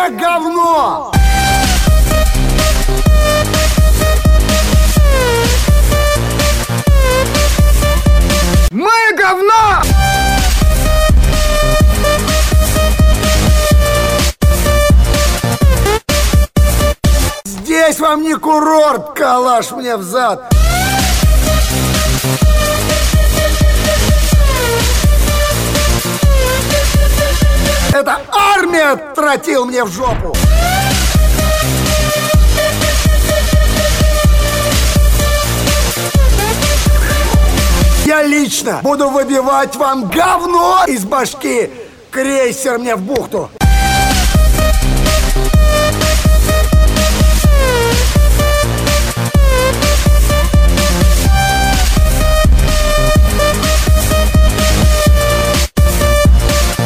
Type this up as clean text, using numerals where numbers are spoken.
все говно! Мы говно! Здесь вам не курорт, калаш мне взад. Это армия тротил мне в жопу. Я лично буду выбивать вам говно из башки. Крейсер мне в бухту.